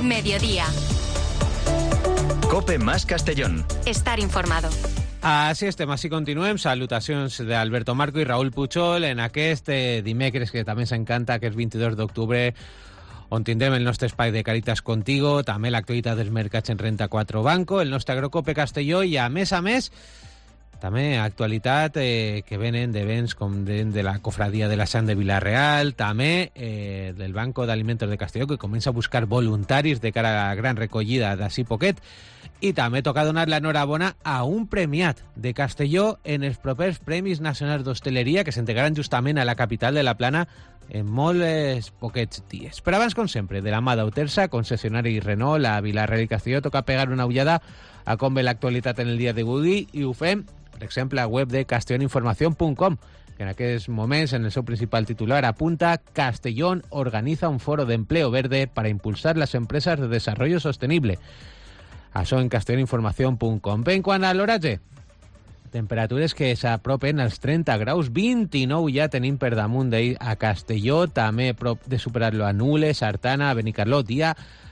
Mediodía. COPE más Castellón. Estar informado. Així estem, així continuem. Salutacions d'Alberto Marco i Raül Puchol en aquest dimecres que també s'encanta, que és 22 d'octubre, on tindrem el nostre espai de Caritas Contigo, també l'actualitat dels mercats en Renta 4 Banco, el nostre agrocope Castelló i, a més, també actualitat que venen de béns com de la cofradia de la Sant de Vila-real, també del Banco d'Alimentos de Castelló, que comença a buscar voluntaris de cara a la gran recollida d'ací poquet, i també toca donar l'enhorabona a un premiat de Castelló en els propers Premis Nacionals d'Hostaleria que s'entregaran justament a la capital de la Plana en molts poquets dies. Però abans, com sempre, de la mà d'Autersa, concessionari Renault a Vila-real i Castelló, toca pegar una ullada a com ve l'actualitat en el dia d'avui, i ho fem, per exemple, a la web de castelloninformación.com, que en aquests moments, en el seu principal titular, apunta: Castellón organiza un foro de empleo verde para impulsar las empresas de desarrollo sostenible. Això en castelloninformación.com. Ben, quant a l'oratge, temperatures que s'apropen als 30 graus, 29 ja tenim per damunt d'ell a Castelló, també prop de superar-lo a Nules, Artana, Benicarló, dia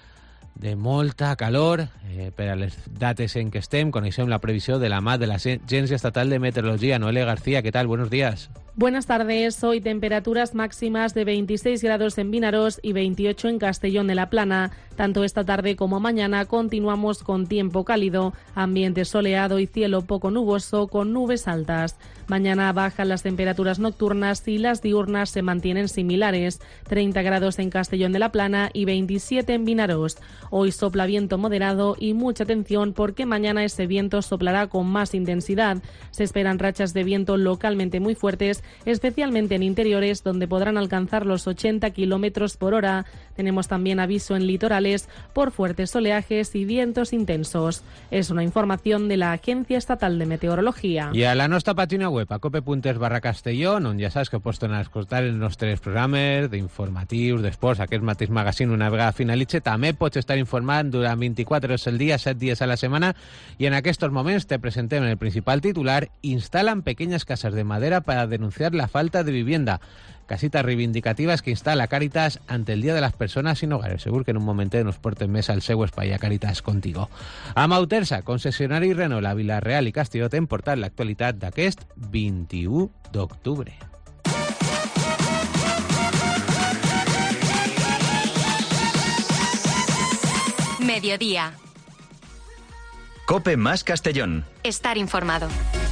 de molta calor. Per a les dates en què estem, coneixem la previsió de la mà de l'Agència Estatal de Meteorología. Noelia García, ¿qué tal? Buenos días. Buenas tardes. Hoy temperaturas máximas de 26 grados en Vinarós y 28 en Castellón de la Plana. Tanto esta tarde como mañana continuamos con tiempo cálido, ambiente soleado y cielo poco nuboso con nubes altas. Mañana bajan las temperaturas nocturnas y las diurnas se mantienen similares, 30 grados en Castellón de la Plana y 27 en Vinarós. Hoy sopla viento moderado y mucha atención porque mañana ese viento soplará con más intensidad. Se esperan rachas de viento localmente muy fuertes, especialmente en interiores donde podrán alcanzar los 80 kilómetros por hora. Tenemos también aviso en litorales por fuertes oleajes y vientos intensos. Es una información de la Agencia Estatal de Meteorología. I a la nostra pàgina web, a cope.es/Castellón, on ja saps que pots tornar a escoltar els nostres programes d'informatius, d'esports, aquest mateix magazín una vegada finalitze. També pots estar informant durant 24 hores al dia, 7 dies a la setmana, i en aquests moments te presentem el principal titular: instalan pequeñas casas de madera para denunciar la falta de vivienda. Casitas reivindicativas que instala Càritas ante el Día de las Personas sin Hogares. Segur que en un momentet nos porten més al seu espai a Càritas Contigo. Amb Autersa, concessionari Renault a Vila-real i Castelló, t'hem portat l'actualitat d'aquest 21 d'octubre. Mediodía. COPE más Castellón. Estar informado.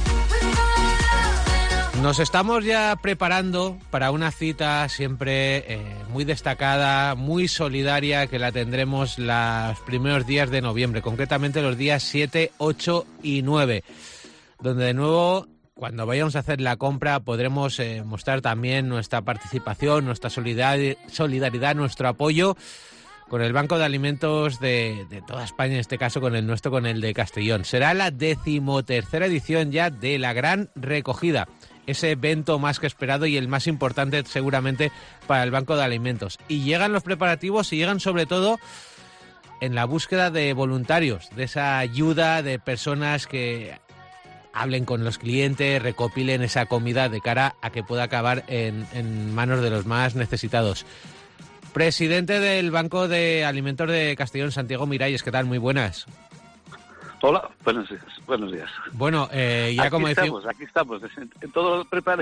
Nos estamos ya preparando para una cita siempre muy destacada, muy solidaria, que la tendremos los primeros días de noviembre, concretamente los días 7, 8 y 9, donde de nuevo, cuando vayamos a hacer la compra, podremos mostrar también nuestra participación, nuestra solidaridad, nuestro apoyo con el Banco de Alimentos de toda España, en este caso con el nuestro, con el de Castellón. Será la 13ª edición ya de la Gran Recogida, ese evento más que esperado y el más importante seguramente para el Banco de Alimentos. Y llegan los preparativos y llegan sobre todo en la búsqueda de voluntarios, de esa ayuda de personas que hablen con los clientes, recopilen esa comida de cara a que pueda acabar en manos de los más necesitados. Presidente del Banco de Alimentos de Castellón, Santiago Miralles, ¿qué tal? Muy buenas. Hola, buenos días. Buenos días. Bueno, ya aquí como decimos... Aquí estamos, en todo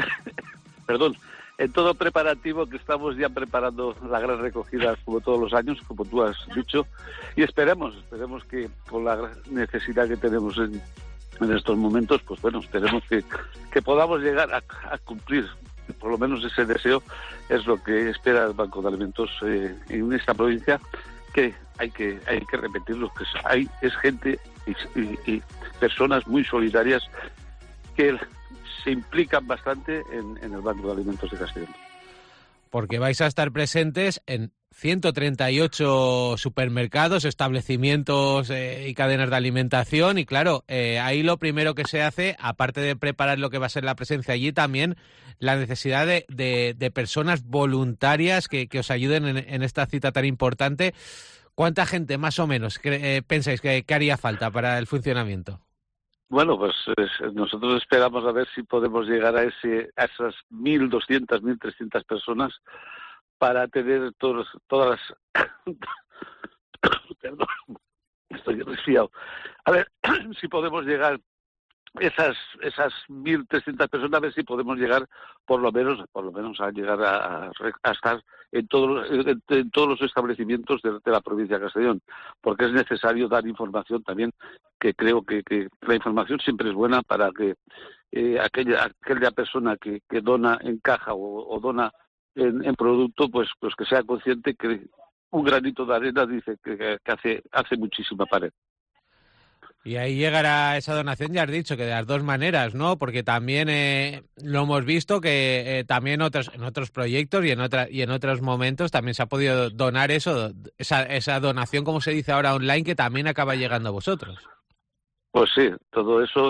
en todo preparativo, que estamos ya preparando la gran recogida como todos los años, como tú has dicho, y esperemos que con la gran necesidad que tenemos en estos momentos, pues bueno, esperemos que podamos llegar a cumplir. Por lo menos ese deseo es lo que espera el Banco de Alimentos en esta provincia, que hay que repetirlo, que es gente y personas muy solidarias que se implican bastante en el Banco de Alimentos de Castellón. Porque vais a estar presentes en 138 supermercados, establecimientos y cadenas de alimentación, y claro, ahí lo primero que se hace, aparte de preparar lo que va a ser la presencia allí, también la necesidad de personas voluntarias que os ayuden en esta cita tan importante. ¿Cuánta gente más o menos pensáis que haría falta para el funcionamiento? Bueno, pues nosotros esperamos a ver si podemos llegar a esas 1.200, 1.300 personas para tener todas las Perdón, estoy resfriado. A ver si podemos llegar esas 1.300 personas, a ver si podemos llegar por lo menos a llegar a estar en todos los establecimientos de la provincia de Castellón, porque es necesario dar información también, que creo que la información siempre es buena para que aquella persona que dona en caja o dona en producto, pues que sea consciente que un granito de arena dice que hace muchísima pared. Y ahí llegará esa donación, ya has dicho, que de las dos maneras, ¿no? Porque también lo hemos visto que también en otros proyectos y en otros momentos también se ha podido donar esa donación, como se dice ahora, online, que también acaba llegando a vosotros. Pues sí, todo eso,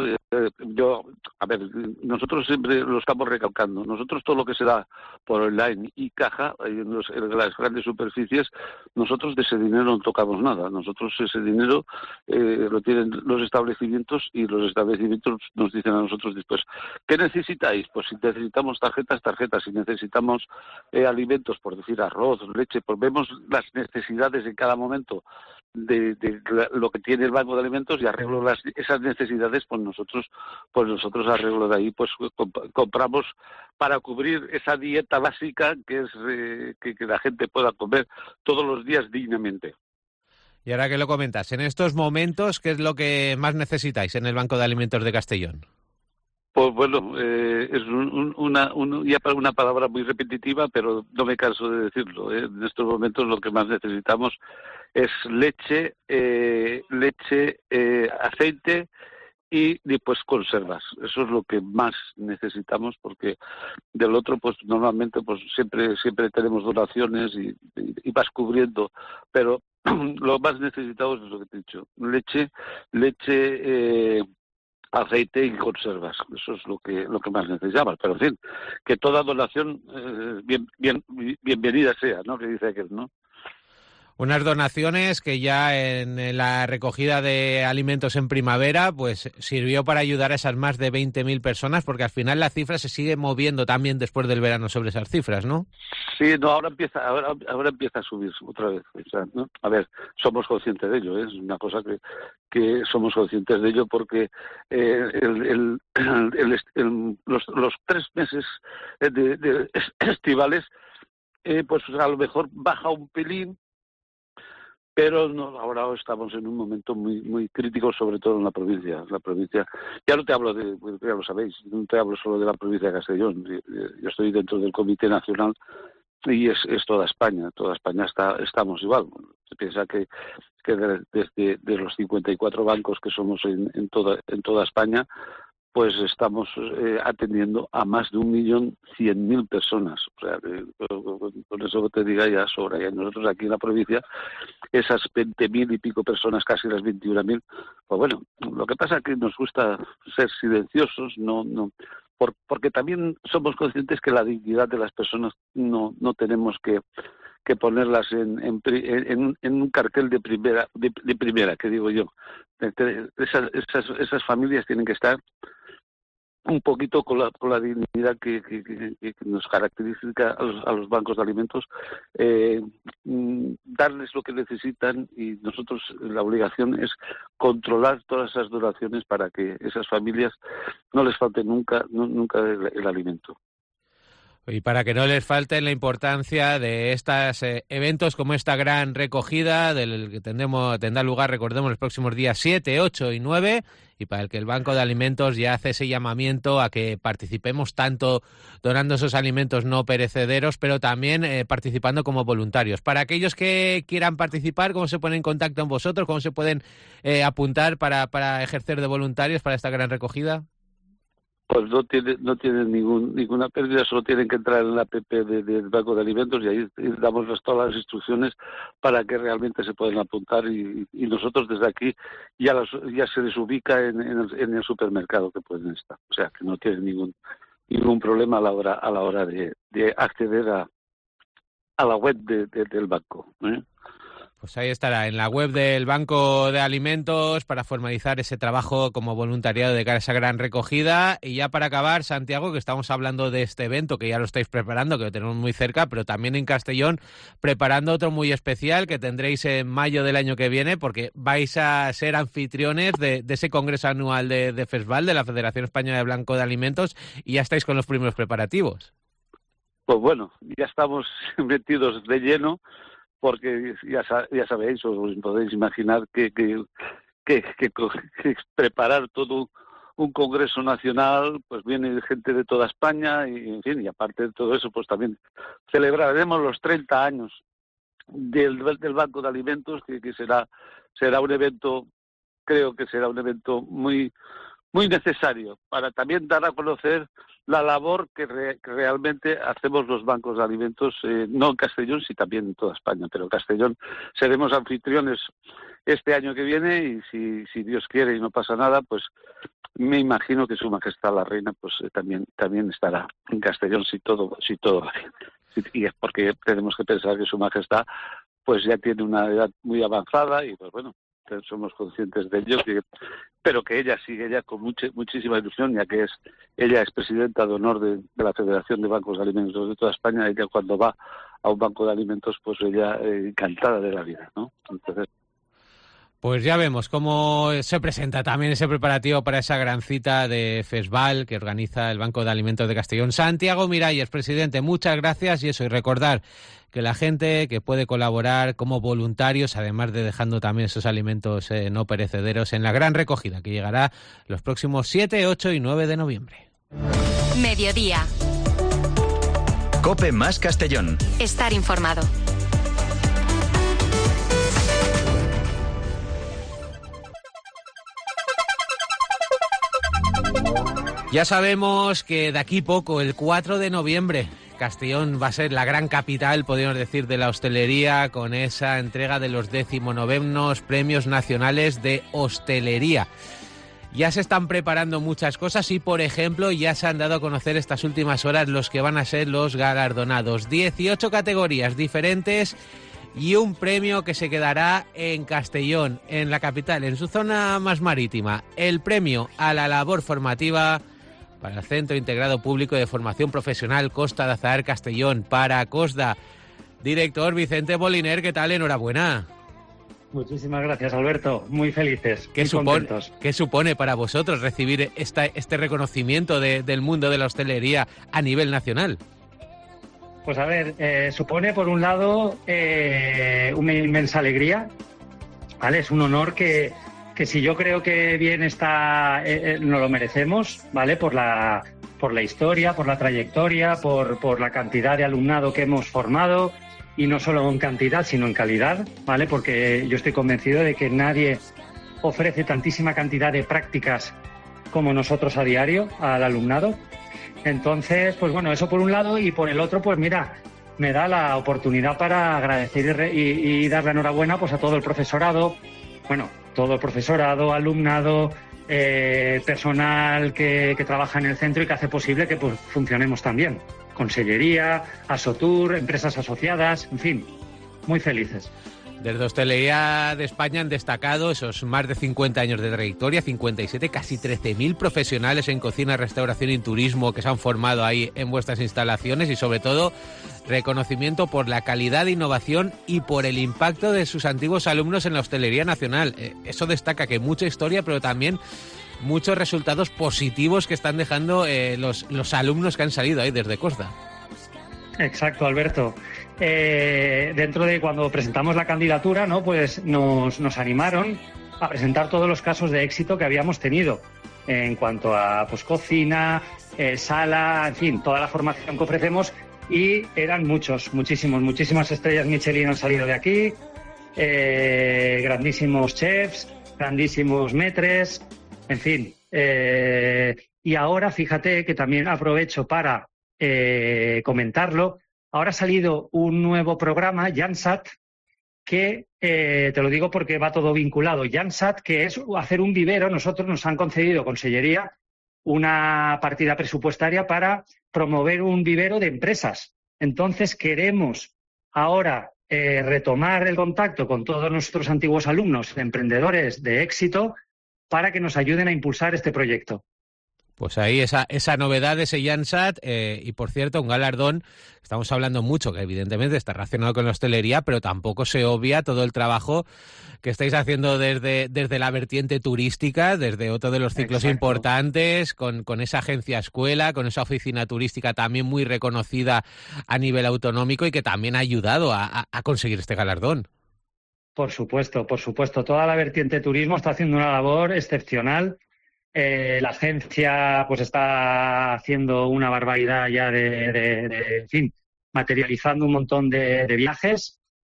nosotros siempre lo estamos recalcando. Nosotros todo lo que se da por online y caja, en las grandes superficies, nosotros de ese dinero no tocamos nada. Nosotros ese dinero lo tienen los establecimientos, y los establecimientos nos dicen a nosotros después, ¿qué necesitáis? Pues si necesitamos tarjetas, si necesitamos alimentos, por decir arroz, leche, pues vemos las necesidades en cada momento de lo que tiene el banco de alimentos y arreglo esas necesidades, pues nosotros arreglo de ahí, pues compramos para cubrir esa dieta básica que es que la gente pueda comer todos los días dignamente. Y ahora que lo comentas, en estos momentos, ¿qué es lo que más necesitáis en el Banco de Alimentos de Castellón? Pues bueno, es una palabra muy repetitiva, pero no me canso de decirlo. En estos momentos lo que más necesitamos es leche, aceite y después conservas. Eso es lo que más necesitamos, porque del otro, pues normalmente, pues siempre tenemos donaciones y vas cubriendo, pero lo más necesitado es lo que te he dicho: leche, aceite y conservas. Eso es lo que más necesitamos. Pero en fin, que toda donación bienvenida sea, ¿no? Que dice aquel, ¿no? Unas donaciones que ya en la recogida de alimentos en primavera pues sirvió para ayudar a esas más de 20.000 personas, porque al final la cifra se sigue moviendo también después del verano sobre esas cifras, ¿no? Sí, no, ahora empieza a subir otra vez, o sea, ¿no? A ver, somos conscientes de ello, ¿eh? Es una cosa que somos conscientes de ello, porque los 3 meses de estivales, pues a lo mejor baja un pelín, pero no, ahora estamos en un momento muy muy crítico, sobre todo en la provincia. Ya no te hablo ya lo sabéis, no te hablo solo de la provincia de Castellón. Yo estoy dentro del Comité Nacional y es toda España estamos igual. Se piensa que desde los 54 bancos que somos en toda España, pues estamos atendiendo a más de 1.100.000 personas. O sea, con eso te diga ya sobra. Y nosotros aquí en la provincia, esas 20.000 y pico personas, casi las 21.000, pues bueno, lo que pasa es que nos gusta ser silenciosos, porque también somos conscientes que la dignidad de las personas no tenemos que ponerlas en un cartel de primera, que digo yo. Esas familias tienen que estar un poquito con la dignidad que nos caracteriza a los bancos de alimentos, darles lo que necesitan, y nosotros la obligación es controlar todas esas donaciones para que esas familias no les falte nunca el alimento. Y para que no les falte, la importancia de estos eventos como esta gran recogida, del que tendrá lugar, recordemos, los próximos días 7, 8 y 9, y para el que el Banco de Alimentos ya hace ese llamamiento a que participemos tanto donando esos alimentos no perecederos, pero también participando como voluntarios. Para aquellos que quieran participar, ¿cómo se ponen en contacto con vosotros? ¿Cómo se pueden apuntar para ejercer de voluntarios para esta gran recogida? Pues no tienen ninguna pérdida, solo tienen que entrar en la app del Banco de Alimentos, y ahí damos todas las instrucciones para que realmente se puedan apuntar, y nosotros desde aquí ya se les ubica en el supermercado que pueden estar. O sea, que no tienen ningún problema a la hora de acceder a la web del banco, ¿eh? Pues ahí estará, en la web del Banco de Alimentos, para formalizar ese trabajo como voluntariado de cara a esa gran recogida. Y ya para acabar, Santiago, que estamos hablando de este evento, que ya lo estáis preparando, que lo tenemos muy cerca, pero también en Castellón, preparando otro muy especial que tendréis en mayo del año que viene, porque vais a ser anfitriones de ese congreso anual de FESVAL, de la Federación Española de Banco de Alimentos, y ya estáis con los primeros preparativos. Pues bueno, ya estamos metidos de lleno, porque ya sabéis, os podéis imaginar que preparar todo un congreso nacional, pues viene gente de toda España y, en fin, y aparte de todo eso, pues también celebraremos los 30 años del Banco de Alimentos, que será un evento, creo que será un evento muy necesario para también dar a conocer la labor que realmente hacemos los bancos de alimentos, no en Castellón, sí también en toda España, pero en Castellón seremos anfitriones este año que viene y si Dios quiere y no pasa nada, pues me imagino que Su Majestad la Reina pues también estará en Castellón si todo va bien. Y es porque tenemos que pensar que Su Majestad pues ya tiene una edad muy avanzada y pues bueno, somos conscientes de ello, pero que ella con muchísima ilusión, ya que ella es presidenta de honor de la Federación de Bancos de Alimentos de toda España. Ella cuando va a un banco de alimentos, pues ella encantada de la vida, ¿no? Entonces, pues ya vemos cómo se presenta también ese preparativo para esa gran cita de FESVAL que organiza el Banco de Alimentos de Castellón. Santiago Miralles, presidente, muchas gracias, y recordar que la gente que puede colaborar como voluntarios, además de dejando también esos alimentos no perecederos en la gran recogida que llegará los próximos 7, 8 y 9 de noviembre. Mediodía. COPE más Castellón. Estar informado. Ya sabemos que de aquí poco, el 4 de noviembre, Castellón va a ser la gran capital, podríamos decir, de la hostelería, con esa entrega de los 19º Premios Nacionales de Hostelería. Ya se están preparando muchas cosas y, por ejemplo, ya se han dado a conocer estas últimas horas los que van a ser los galardonados. 18 categorías diferentes y un premio que se quedará en Castellón, en la capital, en su zona más marítima. El premio a la labor formativa para el Centro Integrado Público de Formación Profesional Costa de Azahar Castellón, para COSDA. Director Vicente Moliner, ¿qué tal? Enhorabuena. Muchísimas gracias, Alberto. Muy felices, muy contentos. ¿Qué supone para vosotros recibir este reconocimiento del mundo de la hostelería a nivel nacional? Pues a ver, supone por un lado una inmensa alegría, ¿vale? Es un honor que si yo creo que bien está, nos lo merecemos, ¿vale? Por la historia, por la trayectoria, por la cantidad de alumnado que hemos formado, y no solo en cantidad, sino en calidad, ¿vale? Porque yo estoy convencido de que nadie ofrece tantísima cantidad de prácticas como nosotros a diario al alumnado. Entonces, pues bueno, eso por un lado, y por el otro, pues mira, me da la oportunidad para agradecer y dar la enhorabuena pues a todo el profesorado, alumnado, personal que trabaja en el centro y que hace posible que pues funcionemos también. Consellería, Asotur, empresas asociadas, en fin, muy felices. Desde Hostelería de España han destacado esos más de 50 años de trayectoria, 57, casi 13.000 profesionales en cocina, restauración y turismo que se han formado ahí en vuestras instalaciones, y sobre todo reconocimiento por la calidad de innovación y por el impacto de sus antiguos alumnos en la hostelería nacional. Eso destaca, que mucha historia, pero también muchos resultados positivos que están dejando los alumnos que han salido ahí desde Costa. Exacto, Alberto. Dentro de cuando presentamos la candidatura, ¿no? Pues nos animaron a presentar todos los casos de éxito que habíamos tenido en cuanto a pues cocina, sala, en fin, toda la formación que ofrecemos, y eran muchísimas estrellas Michelin han salido de aquí, grandísimos chefs, grandísimos maîtres, en fin. Y ahora fíjate que también aprovecho para comentarlo. Ahora ha salido un nuevo programa, Jansat, que te lo digo porque va todo vinculado. Jansat, que es hacer un vivero. Nosotros nos han concedido, Consellería, una partida presupuestaria para promover un vivero de empresas. Entonces queremos ahora retomar el contacto con todos nuestros antiguos alumnos, emprendedores de éxito, para que nos ayuden a impulsar este proyecto. Pues ahí esa novedad de ese Jansat, y por cierto, un galardón, estamos hablando mucho, que evidentemente está relacionado con la hostelería, pero tampoco se obvia todo el trabajo que estáis haciendo desde la vertiente turística, desde otro de los ciclos importantes, con esa agencia escuela, con esa oficina turística también muy reconocida a nivel autonómico y que también ha ayudado a conseguir este galardón. Por supuesto. Toda la vertiente turismo está haciendo una labor excepcional. La agencia pues está haciendo una barbaridad ya en fin, materializando un montón de viajes.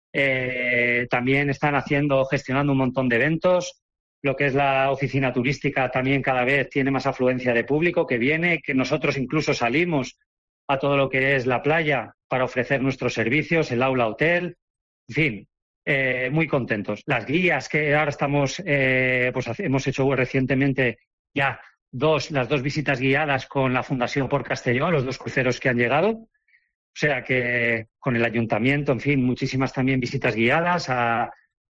También están gestionando un montón de eventos. Lo que es la oficina turística también cada vez tiene más afluencia de público que viene, que nosotros incluso salimos a todo lo que es la playa para ofrecer nuestros servicios, el aula hotel, en fin. Muy contentos. Las guías que ahora estamos, hemos hecho recientemente ya las dos visitas guiadas con la Fundación Port Castelló, los 2 cruceros que han llegado. O sea que con el ayuntamiento, en fin, muchísimas también visitas guiadas a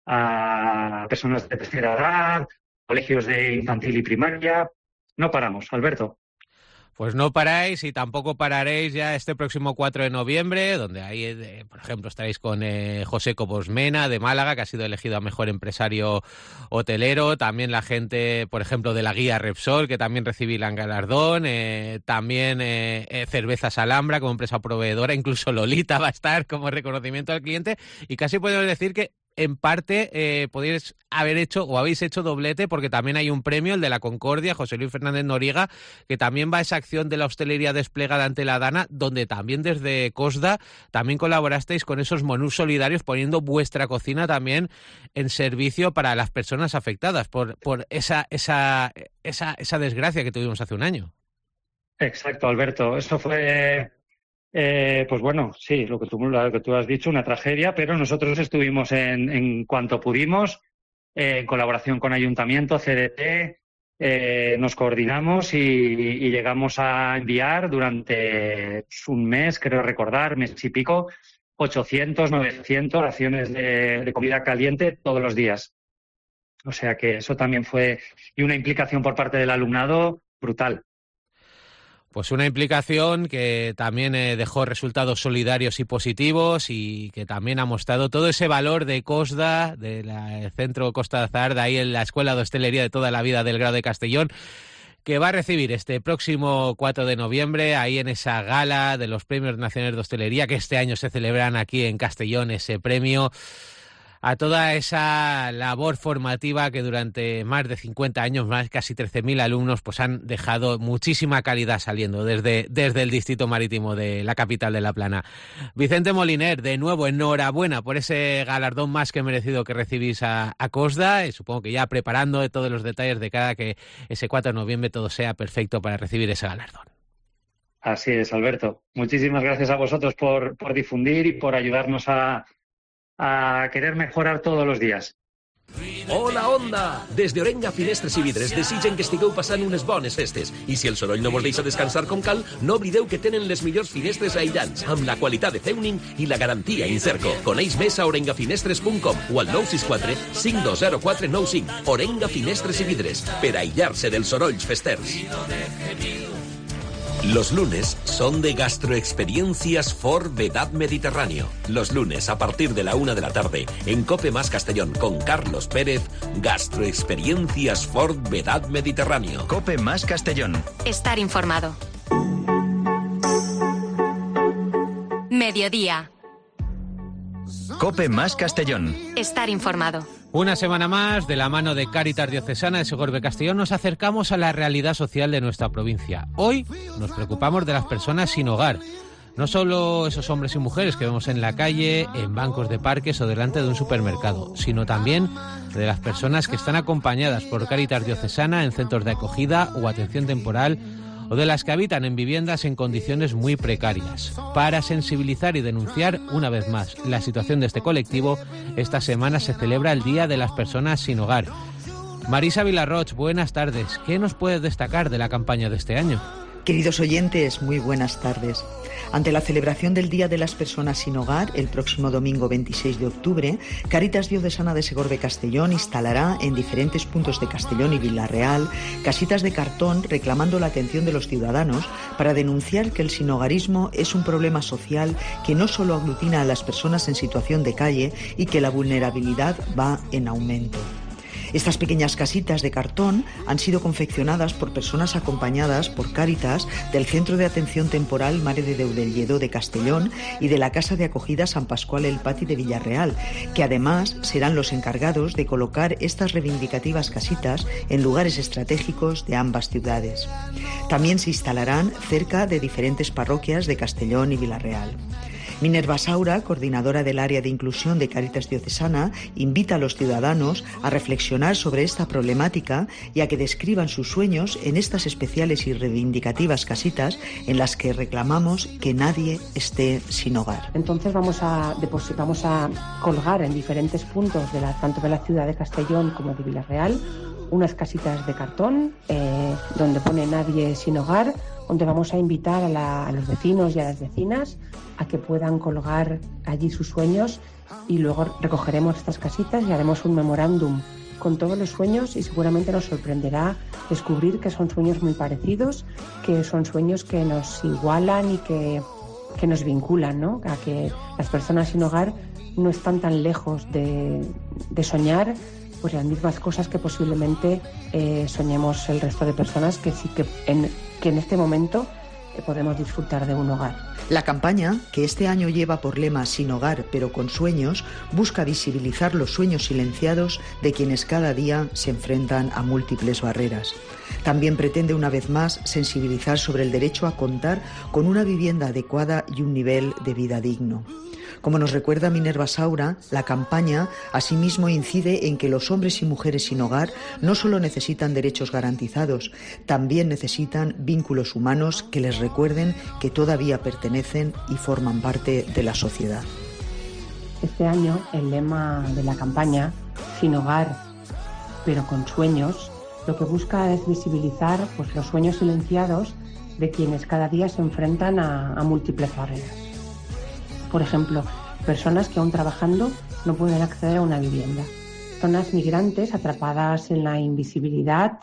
personas de tercera edad, colegios de infantil y primaria. No paramos, Alberto. Pues no paráis y tampoco pararéis ya este próximo 4 de noviembre, donde ahí, por ejemplo, estaréis con José Cobos Mena de Málaga, que ha sido elegido a mejor empresario hotelero. También la gente, por ejemplo, de la guía Repsol, que también recibirán galardón. También Cervezas Alhambra como empresa proveedora. Incluso Lolita va a estar como reconocimiento al cliente. Y casi podemos decir que en parte podéis haber hecho o habéis hecho doblete, porque también hay un premio, el de la Concordia, José Luis Fernández Noriega, que también va a esa acción de la hostelería desplegada ante la Dana, donde también desde Cosda también colaborasteis con esos menús solidarios, poniendo vuestra cocina también en servicio para las personas afectadas por esa desgracia que tuvimos hace un año. Exacto, Alberto. Eso fue... pues bueno, sí, lo que tú has dicho, una tragedia, pero nosotros estuvimos en cuanto pudimos, en colaboración con Ayuntamiento, CDT, nos coordinamos y llegamos a enviar durante un mes, creo recordar, mes y pico, 800, 900 raciones de comida caliente todos los días. O sea que eso también fue, y una implicación por parte del alumnado brutal. Pues una implicación que también dejó resultados solidarios y positivos, y que también ha mostrado todo ese valor de Cosda, del Centro Costa de Azahar, de ahí en la Escuela de Hostelería de toda la vida del Grado de Castellón, que va a recibir este próximo 4 de noviembre, ahí en esa gala de los Premios Nacionales de Hostelería, que este año se celebran aquí en Castellón, ese premio a toda esa labor formativa que durante más de 50 años, más casi 13.000 alumnos, pues han dejado muchísima calidad saliendo desde el Distrito Marítimo de la capital de La Plana. Vicente Moliner, de nuevo, enhorabuena por ese galardón más que merecido que recibís a Cosda, y supongo que ya preparando todos los detalles de cada que ese 4 de noviembre todo sea perfecto para recibir ese galardón. Así es, Alberto. Muchísimas gracias a vosotros por difundir y por ayudarnos a querer mejorar todos los días. Hola, Onda! Des d'Orenga Finestres i Vidres desitgen que estigueu passant unes bones festes. I si el soroll no vos deixa descansar com cal, no oblideu que tenen les millors finestres aïllants, amb la qualitat de Zeuning i la garantia Incerco. Coneix més a orengafinestres.com o al 964 520495. Orenga Finestres i Vidres, per aïllar-se dels sorolls festers. Los lunes son de Gastroexperiencias for Vedad Mediterráneo. Los lunes a partir de la 1 de la tarde en Cope Más Castellón con Carlos Pérez, Gastroexperiencias for Vedad Mediterráneo. Cope Más Castellón. Estar informado. Mediodía. Cope Más Castellón. Estar informado. Una semana más, de la mano de Cáritas Diocesana de Segorbe Castellón, nos acercamos a la realidad social de nuestra provincia. Hoy nos preocupamos de las personas sin hogar. No solo esos hombres y mujeres que vemos en la calle, en bancos de parques o delante de un supermercado, sino también de las personas que están acompañadas por Cáritas Diocesana en centros de acogida o atención temporal, o de las que habitan en viviendas en condiciones muy precarias. Para sensibilizar y denunciar una vez más la situación de este colectivo, esta semana se celebra el Día de las Personas sin Hogar. Marisa Vilarroch, buenas tardes. ¿Qué nos puedes destacar de la campaña de este año? Queridos oyentes, muy buenas tardes. Ante la celebración del Día de las Personas Sin Hogar, el próximo domingo 26 de octubre, Cáritas Diocesana de Segor de Castellón instalará en diferentes puntos de Castellón y Vila-real casitas de cartón reclamando la atención de los ciudadanos para denunciar que el sinhogarismo es un problema social que no solo aglutina a las personas en situación de calle y que la vulnerabilidad va en aumento. Estas pequeñas casitas de cartón han sido confeccionadas por personas acompañadas por Cáritas del Centro de Atención Temporal Mare de Déu del Lledó de Castellón y de la Casa de Acogida San Pascual el Pati de Vila-real, que además serán los encargados de colocar estas reivindicativas casitas en lugares estratégicos de ambas ciudades. También se instalarán cerca de diferentes parroquias de Castellón y Vila-real. Minerva Saura, coordinadora del área de inclusión de Cáritas Diocesana, invita a los ciudadanos a reflexionar sobre esta problemática y a que describan sus sueños en estas especiales y reivindicativas casitas en las que reclamamos que nadie esté sin hogar. Entonces vamos a colgar en diferentes puntos tanto de la ciudad de Castellón como de Vila-real unas casitas de cartón donde pone nadie sin hogar, donde vamos a invitar a los vecinos y a las vecinas a que puedan colgar allí sus sueños, y luego recogeremos estas casitas y haremos un memorándum con todos los sueños, y seguramente nos sorprenderá descubrir que son sueños muy parecidos, que son sueños que nos igualan y que nos vinculan, ¿no? A que las personas sin hogar no están tan lejos de soñar pues las mismas cosas que posiblemente soñemos el resto de personas que en este momento podemos disfrutar de un hogar. La campaña, que este año lleva por lema Sin hogar pero con sueños, busca visibilizar los sueños silenciados de quienes cada día se enfrentan a múltiples barreras. También pretende una vez más sensibilizar sobre el derecho a contar con una vivienda adecuada y un nivel de vida digno. Como nos recuerda Minerva Saura, la campaña asimismo incide en que los hombres y mujeres sin hogar no solo necesitan derechos garantizados, también necesitan vínculos humanos que les recuerden que todavía pertenecen y forman parte de la sociedad. Este año el lema de la campaña, Sin hogar pero con sueños, lo que busca es visibilizar pues, los sueños silenciados de quienes cada día se enfrentan a múltiples barreras. Por ejemplo, personas que aún trabajando no pueden acceder a una vivienda. Personas migrantes atrapadas en la invisibilidad,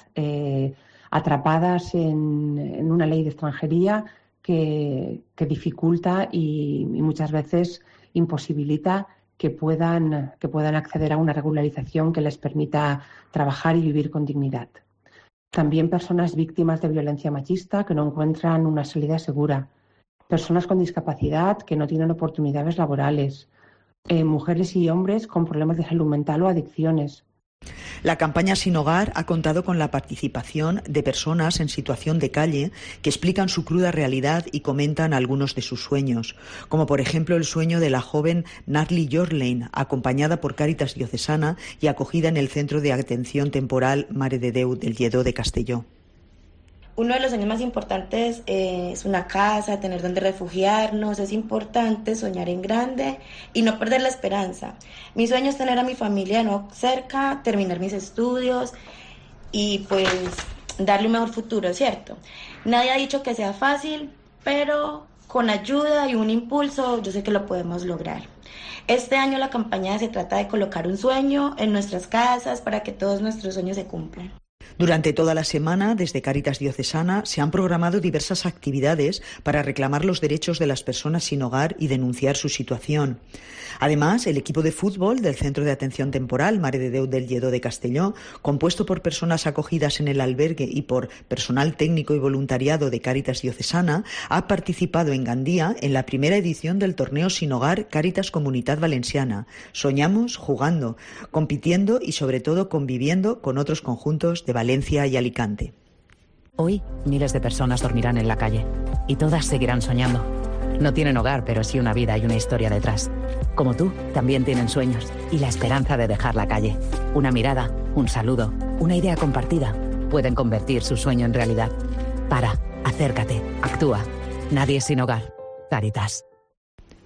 atrapadas en una ley de extranjería que dificulta y muchas veces imposibilita que puedan acceder a una regularización que les permita trabajar y vivir con dignidad. También personas víctimas de violencia machista que no encuentran una salida segura. Personas con discapacidad que no tienen oportunidades laborales, mujeres y hombres con problemas de salud mental o adicciones. La campaña Sin hogar ha contado con la participación de personas en situación de calle que explican su cruda realidad y comentan algunos de sus sueños, como por ejemplo el sueño de la joven Natalie Jorlein, acompañada por Cáritas Diocesana y acogida en el Centro de Atención Temporal Mare de Déu del Lledó de Castelló. Uno de los sueños más importantes es una casa, tener donde refugiarnos. Es importante soñar en grande y no perder la esperanza. Mi sueño es tener a mi familia cerca, terminar mis estudios y pues darle un mejor futuro, ¿cierto? Nadie ha dicho que sea fácil, pero con ayuda y un impulso yo sé que lo podemos lograr. Este año la campaña se trata de colocar un sueño en nuestras casas para que todos nuestros sueños se cumplan. Durante toda la semana, desde Cáritas Diocesana, se han programado diversas actividades para reclamar los derechos de las personas sin hogar y denunciar su situación. Además, el equipo de fútbol del Centro de Atención Temporal Mare de Déu del Lledó de Castelló, compuesto por personas acogidas en el albergue y por personal técnico y voluntariado de Cáritas Diocesana, ha participado en Gandía en la primera edición del torneo Sin hogar Cáritas Comunitat Valenciana. Soñamos jugando, compitiendo y sobre todo conviviendo con otros conjuntos de Valencia y Alicante. Hoy, miles de personas dormirán en la calle y todas seguirán soñando. No tienen hogar, pero sí una vida y una historia detrás. Como tú, también tienen sueños y la esperanza de dejar la calle. Una mirada, un saludo, una idea compartida pueden convertir su sueño en realidad. Acércate, actúa. Nadie sin hogar. Cáritas.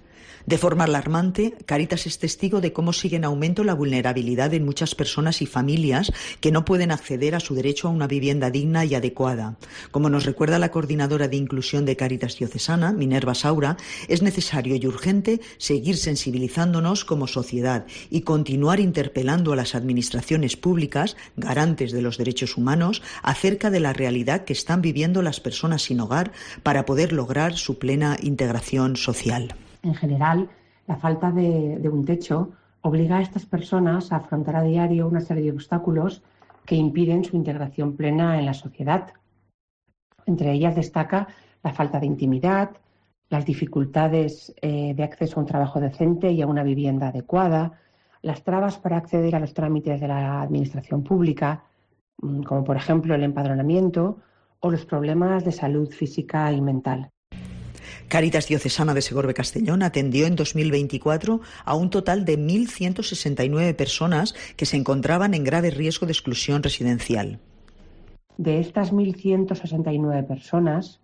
De forma alarmante, Cáritas es testigo de cómo sigue en aumento la vulnerabilidad en muchas personas y familias que no pueden acceder a su derecho a una vivienda digna y adecuada. Como nos recuerda la coordinadora de inclusión de Cáritas Diocesana, Minerva Saura, es necesario y urgente seguir sensibilizándonos como sociedad y continuar interpelando a las administraciones públicas, garantes de los derechos humanos, acerca de la realidad que están viviendo las personas sin hogar para poder lograr su plena integración social. En general, la falta de un techo obliga a estas personas a afrontar a diario una serie de obstáculos que impiden su integración plena en la sociedad. Entre ellas destaca la falta de intimidad, las dificultades de acceso a un trabajo decente y a una vivienda adecuada, las trabas para acceder a los trámites de la administración pública, como por ejemplo el empadronamiento, o los problemas de salud física y mental. Cáritas Diocesana de Segorbe Castellón atendió en 2024 a un total de 1.169 personas que se encontraban en grave riesgo de exclusión residencial. De estas 1.169 personas,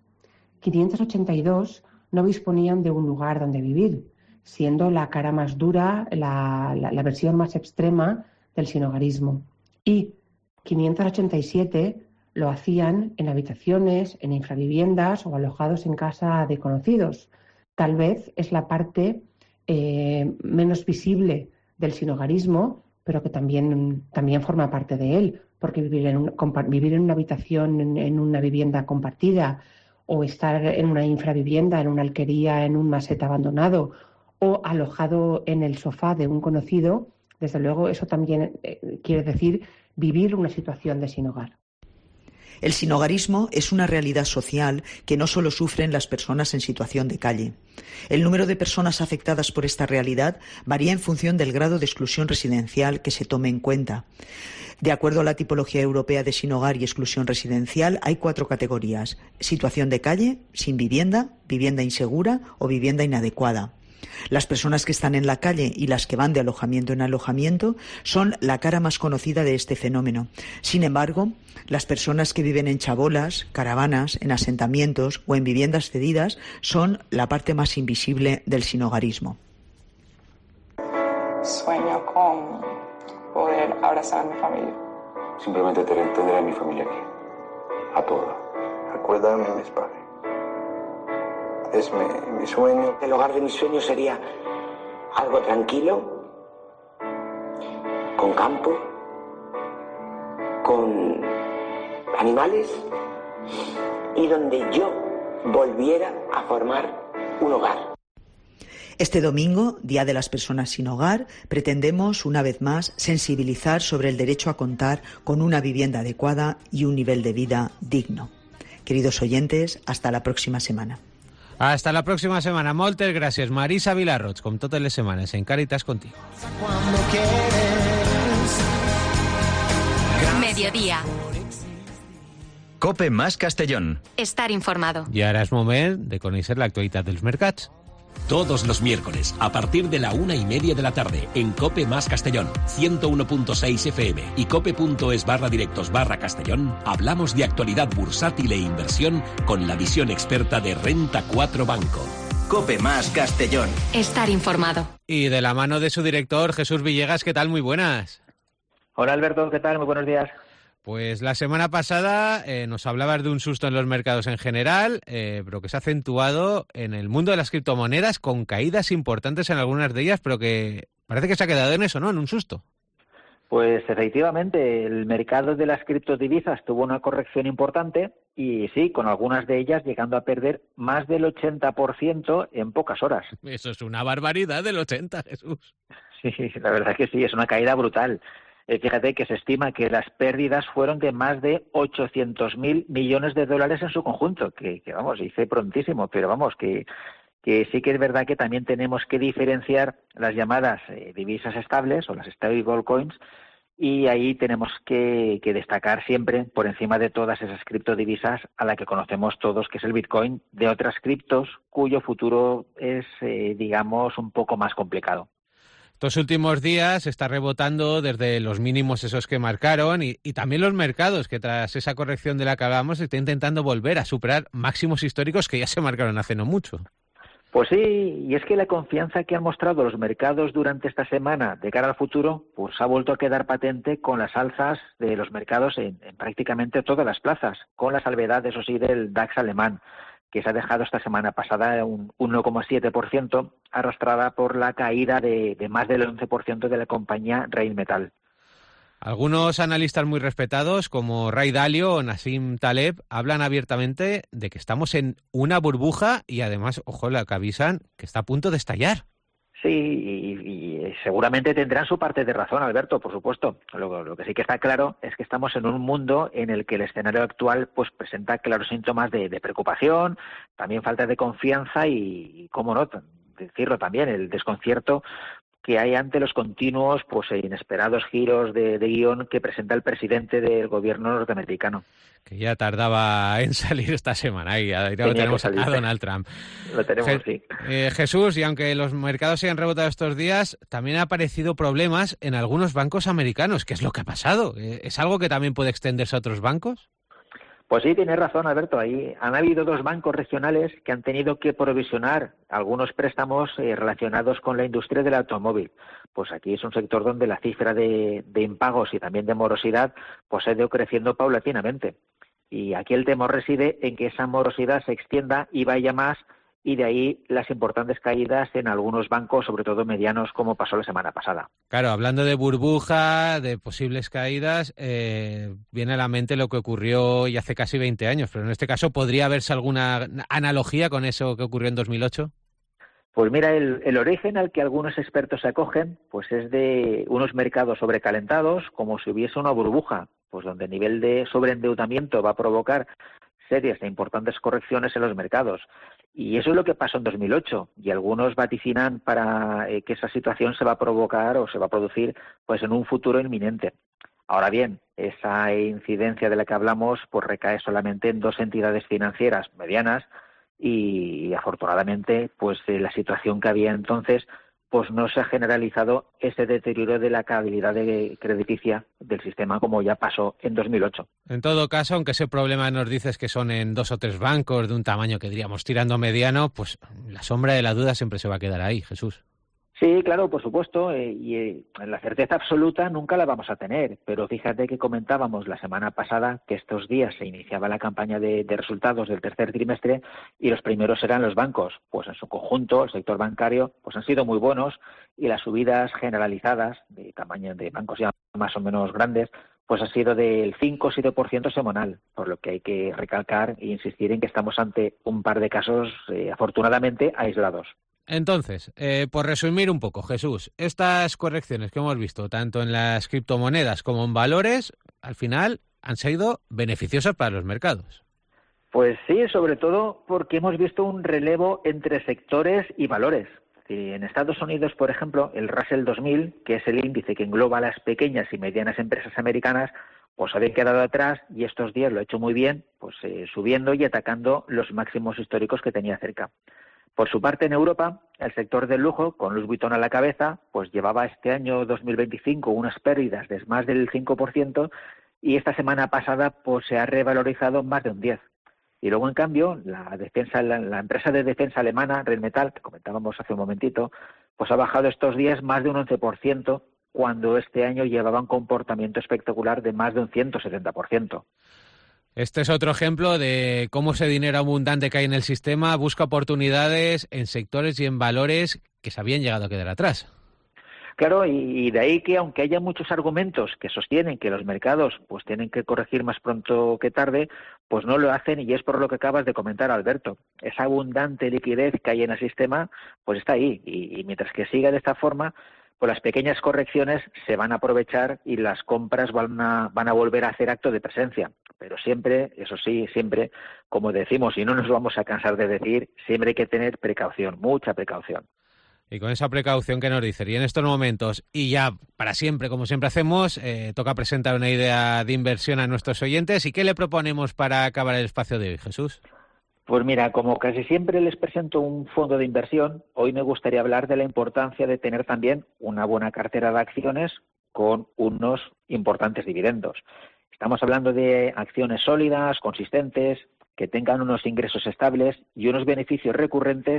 582 no disponían de un lugar donde vivir, siendo la cara más dura, la versión más extrema del sinhogarismo. Y 587 lo hacían en habitaciones, en infraviviendas o alojados en casa de conocidos. Tal vez es la parte menos visible del sinhogarismo, pero que también forma parte de él, porque vivir en una habitación, en una vivienda compartida, o estar en una infravivienda, en una alquería, en un maseta abandonado, o alojado en el sofá de un conocido, desde luego eso también quiere decir vivir una situación de sin hogar. El sinhogarismo es una realidad social que no solo sufren las personas en situación de calle. El número de personas afectadas por esta realidad varía en función del grado de exclusión residencial que se tome en cuenta. De acuerdo a la tipología europea de sin hogar y exclusión residencial, hay 4 categorías: situación de calle, sin vivienda, vivienda insegura o vivienda inadecuada. Las personas que están en la calle y las que van de alojamiento en alojamiento son la cara más conocida de este fenómeno. Sin embargo, las personas que viven en chabolas, caravanas, en asentamientos o en viviendas cedidas son la parte más invisible del sinhogarismo. Sueño con poder abrazar a mi familia. Simplemente tener a mi familia aquí, a toda. Acuérdame de mis padres. Es mi sueño. El hogar de mis sueños sería algo tranquilo, con campo, con animales y donde yo volviera a formar un hogar. Este domingo, Día de las Personas sin Hogar, pretendemos, una vez más, sensibilizar sobre el derecho a contar con una vivienda adecuada y un nivel de vida digno. Queridos oyentes, hasta la próxima semana. Hasta la próxima semana. Moltes gràcies. Marisa Vilarroig, com totes les setmanes, en Cáritas contigo. Mediodía. COPE más Castellón. Estar informado. I ara és moment de conèixer l'actualitat dels mercats. Todos los miércoles, a partir de la 1:30 de la tarde, en COPE más Castellón, 101.6 FM y cope.es/directos/Castellón, hablamos de actualidad bursátil e inversión con la visión experta de Renta 4 Banco. COPE más Castellón. Estar informado. Y de la mano de su director, Jesús Villegas, ¿qué tal? Muy buenas. Hola Alberto, ¿qué tal? Muy buenos días. Pues la semana pasada nos hablabas de un susto en los mercados en general, pero que se ha acentuado en el mundo de las criptomonedas con caídas importantes en algunas de ellas, pero que parece que se ha quedado en eso, ¿no? En un susto. Pues efectivamente, el mercado de las criptodivisas tuvo una corrección importante y sí, con algunas de ellas llegando a perder más del 80% en pocas horas. Eso es una barbaridad del 80%, Jesús. Sí, la verdad que sí, es una caída brutal. Fíjate que se estima que las pérdidas fueron de más de 800.000 millones de dólares en su conjunto, que vamos, hice prontísimo, pero vamos, que sí que es verdad que también tenemos que diferenciar las llamadas divisas estables o las stable coins, y ahí tenemos que destacar siempre, por encima de todas esas criptodivisas, a la que conocemos todos, que es el Bitcoin, de otras criptos cuyo futuro es, digamos, un poco más complicado. Estos últimos días está rebotando desde los mínimos esos que marcaron y también los mercados, que tras esa corrección de la que hablamos está intentando volver a superar máximos históricos que ya se marcaron hace no mucho. Pues sí, y es que la confianza que han mostrado los mercados durante esta semana de cara al futuro, pues ha vuelto a quedar patente con las alzas de los mercados en prácticamente todas las plazas, con la salvedad, eso sí, del DAX alemán, que se ha dejado esta semana pasada un 1,7%, arrastrada por la caída de más del 11% de la compañía Rheinmetall. Algunos analistas muy respetados, como Ray Dalio o Nassim Taleb, hablan abiertamente de que estamos en una burbuja y además, ojo, la que avisan que está a punto de estallar. Sí, y seguramente tendrán su parte de razón, Alberto, por supuesto. Lo que sí que está claro es que estamos en un mundo en el que el escenario actual pues presenta claros síntomas de preocupación, también falta de confianza y cómo no decirlo también, el desconcierto que hay ante los continuos pues inesperados giros de guión que presenta el presidente del gobierno norteamericano. Que ya tardaba en salir esta semana. Ahí ya lo tenemos a Donald Trump. Lo tenemos, sí. Jesús, y aunque los mercados se han rebotado estos días, también han aparecido problemas en algunos bancos americanos. ¿Qué es lo que ha pasado? ¿Es algo que también puede extenderse a otros bancos? Pues sí, tienes razón, Alberto. Ahí han habido 2 bancos regionales que han tenido que provisionar algunos préstamos relacionados con la industria del automóvil. Pues aquí es un sector donde la cifra de impagos y también de morosidad pues ha ido creciendo paulatinamente. Y aquí el temor reside en que esa morosidad se extienda y vaya más, y de ahí las importantes caídas en algunos bancos, sobre todo medianos, como pasó la semana pasada. Claro, hablando de burbuja, de posibles caídas, viene a la mente lo que ocurrió ya hace casi 20 años, pero en este caso, ¿podría haberse alguna analogía con eso que ocurrió en 2008? Pues mira, el origen al que algunos expertos se acogen pues es de unos mercados sobrecalentados, como si hubiese una burbuja, pues donde el nivel de sobreendeudamiento va a provocar serias e importantes correcciones en los mercados. Y eso es lo que pasó en 2008, y algunos vaticinan para que esa situación se va a provocar o se va a producir pues en un futuro inminente. Ahora bien, esa incidencia de la que hablamos pues recae solamente en 2 entidades financieras medianas y afortunadamente pues la situación que había entonces pues no se ha generalizado ese deterioro de la calidad crediticia del sistema como ya pasó en 2008. En todo caso, aunque ese problema nos dices que son en 2 o 3 bancos de un tamaño que diríamos tirando mediano, pues la sombra de la duda siempre se va a quedar ahí, Jesús. Sí, claro, por supuesto, y la certeza absoluta nunca la vamos a tener, pero fíjate que comentábamos la semana pasada que estos días se iniciaba la campaña de resultados del tercer trimestre y los primeros eran los bancos. Pues en su conjunto, el sector bancario, pues han sido muy buenos, y las subidas generalizadas de tamaño de bancos ya más o menos grandes, pues ha sido del 5 o 7% semanal, por lo que hay que recalcar e insistir en que estamos ante un par de casos afortunadamente aislados. Entonces, por resumir un poco, Jesús, estas correcciones que hemos visto, tanto en las criptomonedas como en valores, al final han sido beneficiosas para los mercados. Pues sí, sobre todo porque hemos visto un relevo entre sectores y valores. En Estados Unidos, por ejemplo, el Russell 2000, que es el índice que engloba a las pequeñas y medianas empresas americanas, pues había quedado atrás, y estos días lo ha hecho muy bien, pues subiendo y atacando los máximos históricos que tenía cerca. Por su parte, en Europa, el sector del lujo, con Louis Vuitton a la cabeza, pues llevaba este año 2025 unas pérdidas de más del 5%, y esta semana pasada pues se ha revalorizado más de un 10%. Y luego, en cambio, la empresa de defensa alemana, Rheinmetall, que comentábamos hace un momentito, pues ha bajado estos días más de un 11%, cuando este año llevaba un comportamiento espectacular de más de un 170%. Este es otro ejemplo de cómo ese dinero abundante que hay en el sistema busca oportunidades en sectores y en valores que se habían llegado a quedar atrás. Claro, y de ahí que aunque haya muchos argumentos que sostienen que los mercados pues tienen que corregir más pronto que tarde, pues no lo hacen, y es por lo que acabas de comentar, Alberto. Esa abundante liquidez que hay en el sistema pues está ahí, y mientras que siga de esta forma, pues las pequeñas correcciones se van a aprovechar y las compras van a volver a hacer acto de presencia. Pero siempre, eso sí, siempre, como decimos y no nos vamos a cansar de decir, siempre hay que tener precaución, mucha precaución. Y con esa precaución que nos dice, y en estos momentos, y ya para siempre, como siempre hacemos, toca presentar una idea de inversión a nuestros oyentes. ¿Y qué le proponemos para acabar el espacio de hoy, Jesús? Pues mira, como casi siempre les presento un fondo de inversión, hoy me gustaría hablar de la importancia de tener también una buena cartera de acciones con unos importantes dividendos. Estamos hablando de acciones sólidas, consistentes, que tengan unos ingresos estables y unos beneficios recurrentes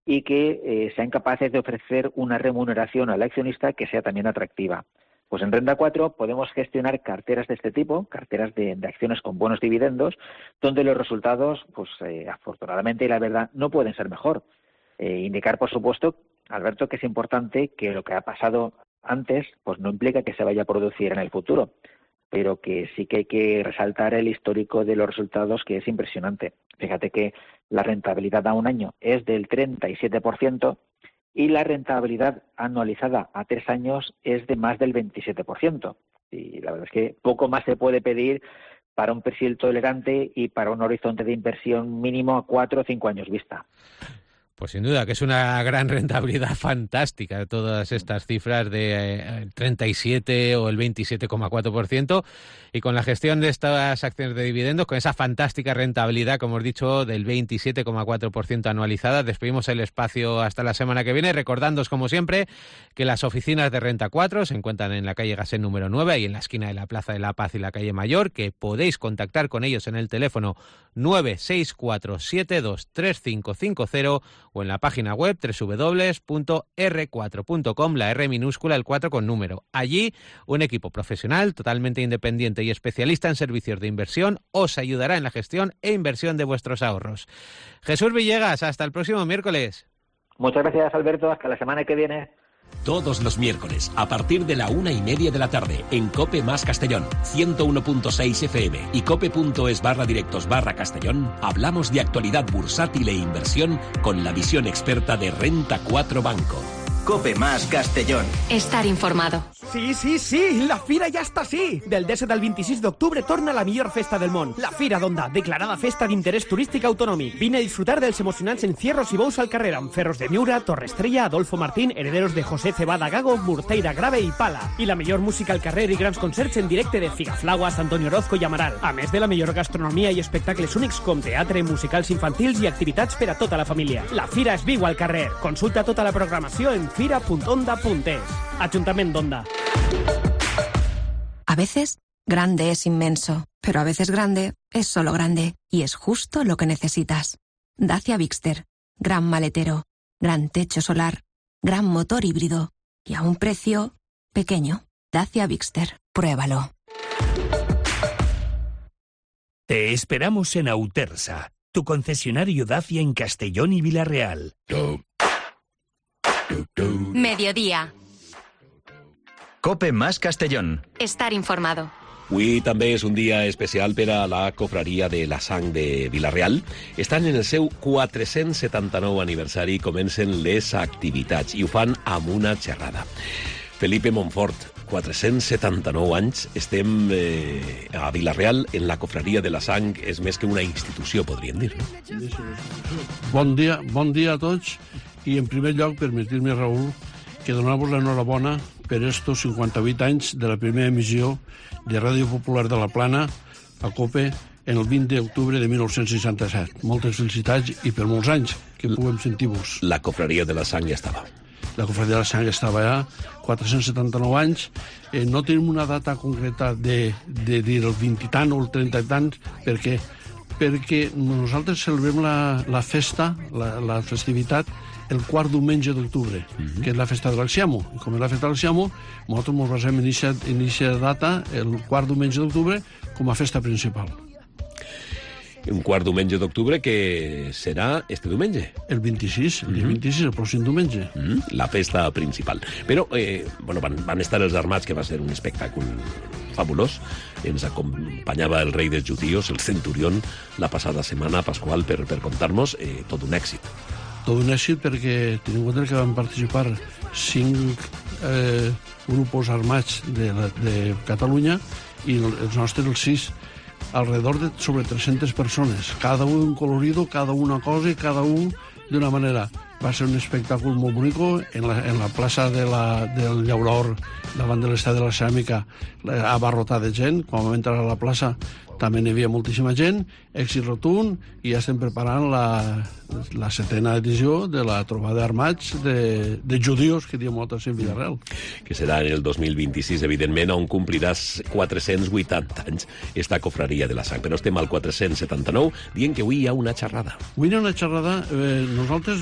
y que sean capaces de ofrecer una remuneración al accionista que sea también atractiva. Pues en Renta 4 podemos gestionar carteras de este tipo, carteras de acciones con buenos dividendos, donde los resultados, pues afortunadamente y la verdad, no pueden ser mejor. Indicar, por supuesto, Alberto, que es importante que lo que ha pasado antes pues no implica que se vaya a producir en el futuro, pero que sí que hay que resaltar el histórico de los resultados, que es impresionante. Fíjate que la rentabilidad a un año es del 37%, y la rentabilidad anualizada a 3 años es de más del 27%. Y la verdad es que poco más se puede pedir para un perfil tolerante y para un horizonte de inversión mínimo a 4 o 5 años vista. Pues sin duda que es una gran rentabilidad fantástica, todas estas cifras de 37 o el 27,4%, y con la gestión de estas acciones de dividendos, con esa fantástica rentabilidad, como os he dicho, del 27,4% anualizada. Despedimos el espacio hasta la semana que viene, recordándoos como siempre que las oficinas de Renta 4 se encuentran en la calle Gasset número 9, y en la esquina de la Plaza de la Paz y la calle Mayor, que podéis contactar con ellos en el teléfono 964723550 o en la página web www.r4.com, la R minúscula, el 4 con número. Allí, un equipo profesional, totalmente independiente y especialista en servicios de inversión, os ayudará en la gestión e inversión de vuestros ahorros. Jesús Villegas, hasta el próximo miércoles. Muchas gracias, Alberto. Hasta la semana que viene. Todos los miércoles, a partir de la 1:30 de la tarde, en COPE más Castellón, 101.6 FM y cope.es/directos/Castellón, hablamos de actualidad bursátil e inversión con la visión experta de Renta 4 Banco. COPE más Castellón. Estar informado. Sí, la Fira ja està així. Del 17 al 26 d'octubre torna la millor festa del món. La Fira d'Onda, declarada festa d'interès turístic autonòmic. Vine a disfrutar dels emocionants encierros i bous al carrer amb Ferros de Miura, Torre Estrella, Adolfo Martín, herederos de José Cebada Gago, Murteira Grave i Pala. I la millor música al carrer i grans concerts en directe de Figaflauas, Antonio Orozco i Amaral. A més de la millor gastronomia i espectacles únics com teatre, musicals infantils i activitats per a tota la família. La Fira es viu al carrer. Consulta tota la programació en fira.onda.es. Ajuntament d'Onda. A veces, grande es inmenso, pero a veces grande es solo grande, y es justo lo que necesitas. Dacia Bigster, gran maletero, gran techo solar, gran motor híbrido, y a un precio pequeño. Dacia Bigster, pruébalo. Te esperamos en Autersa, tu concesionario Dacia en Castellón y Villarreal. Mediodía. COPE más Castellón. Estar informado. Avui també és un dia especial per a la cofraria de la Sang de Vila-real. Estan en el seu 479 aniversari i comencen les activitats, i ho fan amb una xerrada. Felipe Montfort, 479 anys, estem a Vila-real, en la cofraria de la Sang, és més que una institució, podríem dir, no? Bon dia a tots, i en primer lloc, permetir-me, Raül, que donar-vos l'enhorabona per estos 58 anys de la primera emissió de Ràdio Popular de la Plana a COPE en el 20 d'octubre de 1967. Moltes felicitats i per molts anys que puguem sentir-vos. La cofraria de la Sang ja estava. La cofradia de la Sang estava ja, 479 anys. No tenim una data concreta de dir el 20 i tant o el 30 i tant, perquè nosaltres celebrem la festa, la festivitat, el quart diumenge d'octubre, que és la festa de l'Alciamo. I com és la festa de l'Alciamo, nosaltres ens basem en aquesta data, el quart diumenge d'octubre, com a festa principal. Un quart diumenge d'octubre que serà este diumenge. El 26, el dia 26, el pròxim diumenge. La festa principal. Però, van estar els Armats, que va ser un espectacle fabulós. Ens acompanyava el rei dels Judíos, el Centurión, la passada setmana, Pasqual, per contar-nos tot un èxit. Tot un èxit perquè tenim en compte que van participar 5 grupos armats de Catalunya i els nostres, els 6, alrededor de sobre 300 persones, cada un colorido, cada una cosa i cada un d'una manera. Va ser un espectacle molt bonic en la plaça del Llaurador, davant de l'estadi de la Ceràmica, abarrotada de gent. Quan vam entrar a la plaça també n'hi havia moltíssima gent, èxit rotund, i ja estem preparant la 7ª edició de la trobada d'armats de judíos, que diem moltes en Villarreal. Que serà en el 2026, evidentment, on compliràs 480 anys esta cofraria de la Sang. Però estem al 479, dient que avui hi ha una xerrada. Avui hi ha una xerrada. Nosaltres,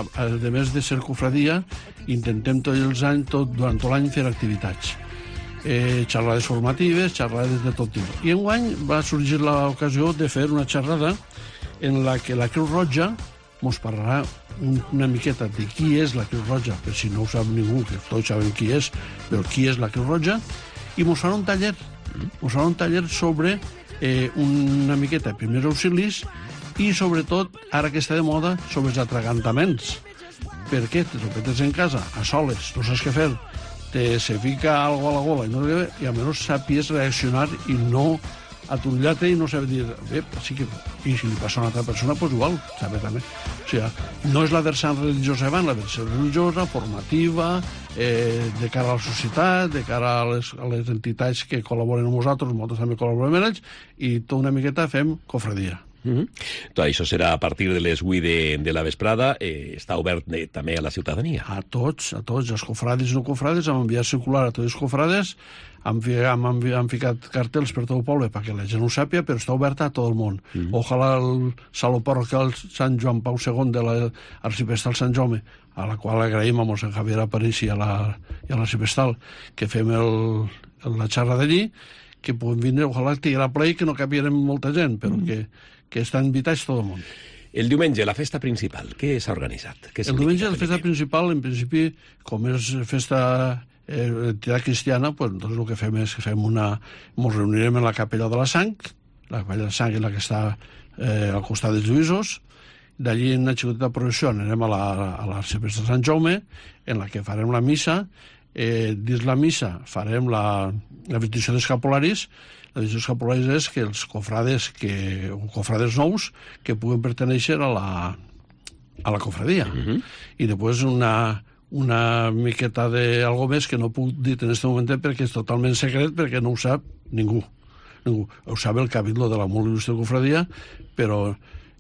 a més de ser cofradia, intentem durant tot l'any fer activitats. Xerrades formatives, xerrades de tot tipus. I enguany va sorgir l'ocasió de fer una xerrada en la que la Creu Roja ens parlarà una miqueta de qui és la Creu Roja, per si no ho sap ningú, que tots sabem qui és, però qui és la Creu Roja, i ens farà un taller sobre una miqueta de primers auxilis i, sobretot, ara que està de moda, sobre els atragantaments. Perquè te tropetes en casa, a soles, no saps què fer, se fica algo a la gola i almenys sàpies reaccionar i no aturullar-te i no saber dir sí que... I si li passa a una altra persona, doncs igual, saber també. O sigui, no és la versant religiosa abans, la versant religiosa, formativa, de cara a la societat, de cara a les entitats que col·laboren amb nosaltres també col·laborem amb ells, i tot una miqueta fem cofradia. Tot això serà a partir de les 8 de la vesprada. Està obert també a la ciutadania? A tots, els cofrades i no cofrades, hem enviat circular a tots els cofrades, hem ficat cartells per tot el poble perquè la gent ho sàpia, però està oberta a tot el món. Ojalà el Saló Parroquial Sant Joan Pau II de l'Arcipestal Sant Jaume, a la qual agraïm a Mossèn Javier Aparici i a l'Arcipestal, que fem la xerrada d'allí, que puguem vindre, ojalà que tinguera ple i que no capirem molta gent, però que estan invitats tot el món. El diumenge, la festa principal, què s'ha organitzat? El diumenge, la festa principal, en principi, com és festa entitat cristiana, doncs el que fem és que ens reunirem en la Capella de la Sang, la Capella de la Sang és la que està al costat dels Lluïsos. D'allí, en una xicoteta processió, anirem a l'Arcipestal Sant Jaume, en la que farem la missa. Dins la missa farem la benedicció d'escapularis. La benedicció d'escapularis és que els cofrades nous que puguen pertenèixer a la cofradia. I després una miqueta d'algo més que no puc dir en aquest moment perquè és totalment secret, perquè no ho sap ningú. Ho sap el cabildo de la molt il·lustre cofradia, però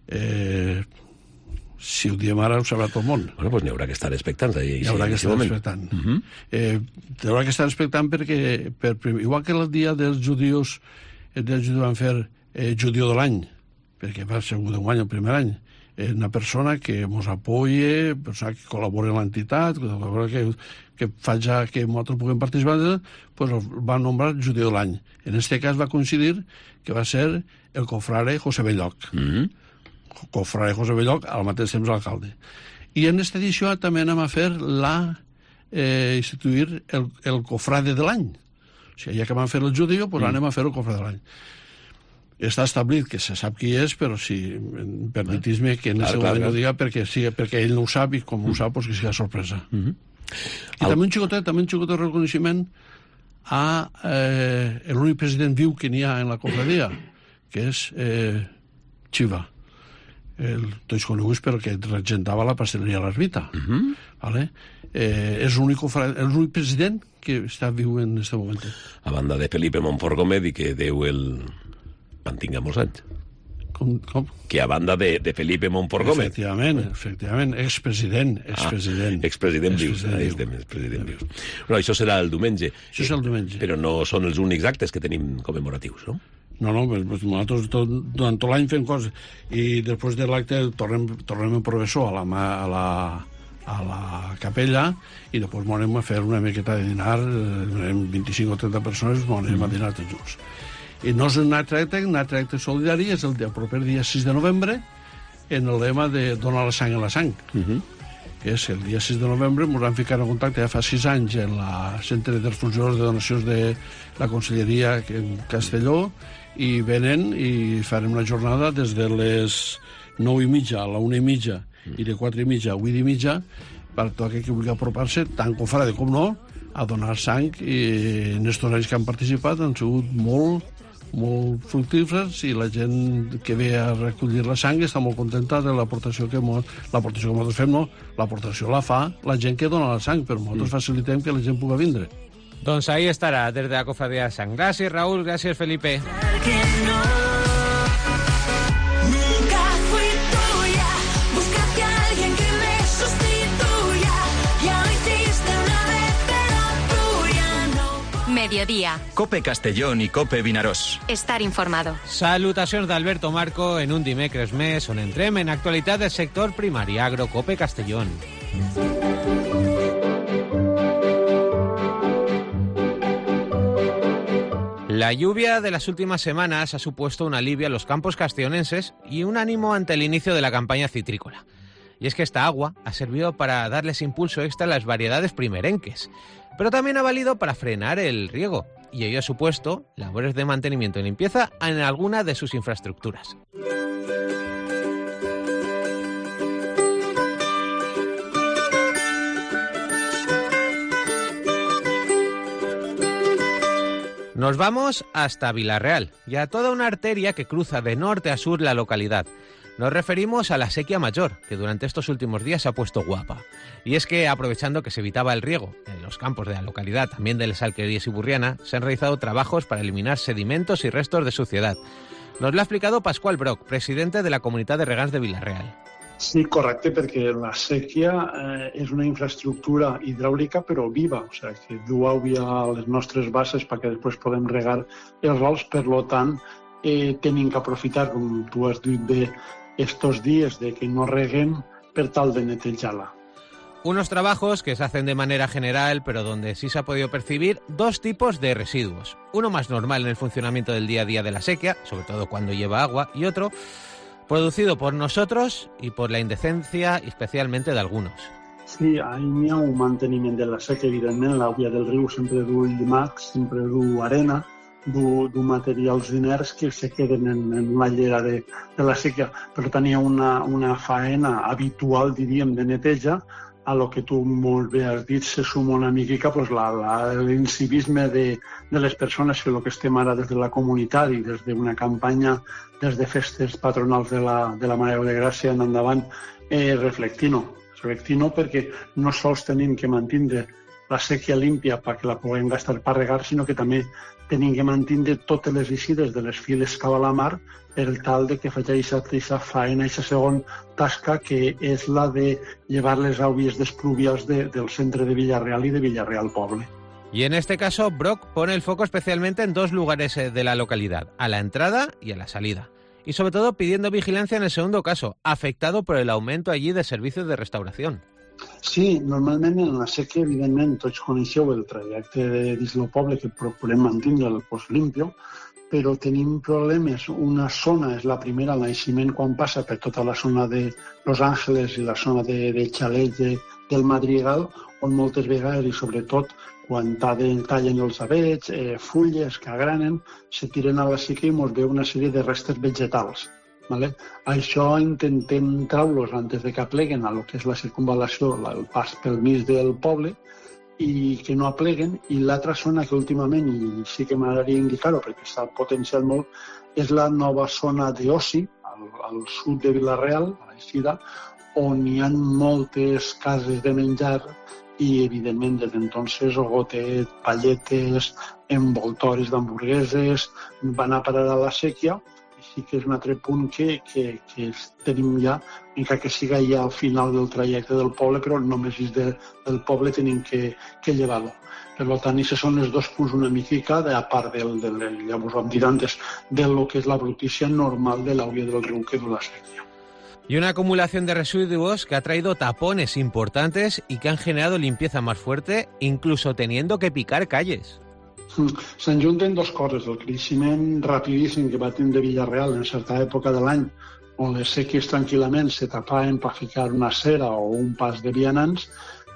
si ho diem ara ho sabrà tot el món. Bueno, doncs n'hi haurà que estar expectants. Hi haurà que estar expectant. Hi haurà que estar expectant perquè, igual que el dia dels judius, van fer judiu de l'any, perquè va ser un any el primer any, una persona que ens apoye, persona que col·labora en l'entitat, que faci que nosaltres puguem participar, doncs va nombrar judiu de l'any. En aquest cas va coincidir que va ser el cofrade José Belloc. Cofrade José Belloc, al mateix temps l'alcalde. I en aquesta edició també anem a fer instituir el cofrade de l'any. O sigui, ja que vam fer el judiu, doncs anem a fer el cofrade de l'any. Està establit que se sap qui és, però si permetis-me que en aquest moment no diga perquè ell no ho sap i com ho sap, doncs que sigui sorpresa. I també un xicotet reconeixement a l'únic president viu que n'hi ha en la cofradia, que és Xiva. Tots coneguts perquè regentava la pasteleria l'Ermita. És l'únic president que està viu en aquest moment. A banda de Felipe Montfort Gómez i que Déu el mantinga molts anys. Com? Que a banda de Felipe Montfort Gómez. Efectivament, expresident vius. Bueno, això serà el diumenge. Això és el diumenge. Però no són els únics actes que tenim commemoratius, no? No, nosaltres durant tot l'any fem coses i després de l'acte tornem en professor a la capella i després anem a fer una miqueta de dinar, 25 o 30 persones anem a dinar tots junts. I no és un altre acte solidari, és el proper dia 6 de novembre en el lema de donar la sang a la sang. Que és el dia 6 de novembre, ens vam ficar en contacte ja fa 6 anys en el Centre dels Funcionaris de Donacions de la Conselleria en Castelló i venen i farem una jornada des de les 9:30 a la 1:30 i de 4:30 a 8:30 per tot aquell que vulgui apropar-se, tant cofrade com no, a donar sang. I en aquests anys que han participat han sigut molt fructífers i la gent que ve a recollir la sang està molt contenta de l'aportació que nosaltres fem. No, l'aportació la fa la gent que dona la sang, però nosaltres facilitem que la gent pugui vindre. Doncs ahí estarà, des de la Cofradía de Sang. Gràcies, Raúl, gràcies, Felipe. Mediodía. Cope Castellón i Cope Vinaròs. Estar informado. Salutacions d'Alberto Marco en un dimecres més on entrem en actualitat del sector primari agro Cope Castellón. La lluvia de las últimas semanas ha supuesto un alivio a los campos castellonenses y un ánimo ante el inicio de la campaña citrícola. Y es que esta agua ha servido para darles impulso extra a las variedades primerenques, pero también ha valido para frenar el riego, y ello ha supuesto labores de mantenimiento y limpieza en alguna de sus infraestructuras. Nos vamos hasta Vila-real y a toda una arteria que cruza de norte a sur la localidad. Nos referimos a la Sequía Mayor, que durante estos últimos días se ha puesto guapa. Y es que, aprovechando que se evitaba el riego en los campos de la localidad, también de Les Alqueries y Burriana, se han realizado trabajos para eliminar sedimentos y restos de suciedad. Nos lo ha explicado Pascual Broc, presidente de la Comunitat de Regants de Vila-real. Sí, correcte, perquè la sèquia és una infraestructura hidràulica però viva, o sigui, que du aigua a les nostres basses perquè després podem regar els rols, per tant, tenim que aprofitar, com tu has dit bé, estos días de que no reguem per tal de netejar-la. Unos trabajos que se hacen de manera general, pero donde sí se ha podido percibir dos tipos de residuos. Uno más normal en el funcionamiento del día a día de la sequía, sobre todo cuando lleva agua, y otro producido por nosotros y por la indecencia especialmente de algunos. Sí, hi ha un manteniment de la sequía, evidentment, l'aigua del riu sempre du llimacs, sempre du arena, du materials inerts que se queden en la llera de la sequía, però tenia una faena habitual, diríem, de neteja. A lo que tu molt bé has dit, se suma una mica pues, l'incivisme de les persones que el que estem ara des de la comunitat i des d'una campanya, des de festes patronals de la Mare de Gràcia en endavant, reflectint-ho perquè no sols tenim que mantenir la sèquia límpia perquè la puguem gastar per regar, sinó que també tenim que mantenir totes les eixides de les files cap a la mar per tal de que faci aquesta faena, aquesta segona tasca que és la de llevar les aigües despluvials del centre de Vila-real y de Vila-real Poble. Y en este caso, Broc pone el foco especialmente en dos lugares de la localidad, a la entrada y a la salida. Y sobre todo pidiendo vigilancia en el segundo caso, afectado por el aumento allí de servicios de restauración. Sí, normalment en la sequia, evidentment, tots coneixeu el trajecte dins el poble que procurem mantenir limpio, però tenim problemes. Una zona és la primera, el naixement, quan passa per tota la zona de Los Ángeles i la zona de xalets del Madrigal, on moltes vegades, i sobretot quan tallen els avets, fulles que agranen, se tiren a la sequia i ens ve una sèrie de restes vegetals. Vale? Això intentem treure-los antes de que apleguen a lo que és la circunvalació, el pas pel mig del poble, i que no apleguen. I l'altra zona que últimament, i sí que m'agradaria indicar-ho perquè s'ha potenciat molt, és la nova zona d'oci, al sud de Vila-real, a l'eixida, on hi ha moltes cases de menjar i, evidentment, des d'entonces, gotet, palletes, envoltoris d'hamburgueses, van a parar a la sèquia. Sí que és un altre punt que tenim ja, encara que siga ja al final del trajecte del poble, però només és del poble tenim que llevar-lo. Per tant, aquests són els dos punts una mica, a part ja us ho hem dit antes, del que és la brutícia normal de l'aigua del riu que du la sèquia. Y una acumulación de residuos que ha traído tapones importantes y que han generado limpieza más fuerte, incluso teniendo que picar calles. S'enjunten dues coses, el creixement rapidíssim que va tindre Vila-real en certa època de l'any, on les sèquies tranquil·lament se tapaven per ficar una cera o un pas de vianants,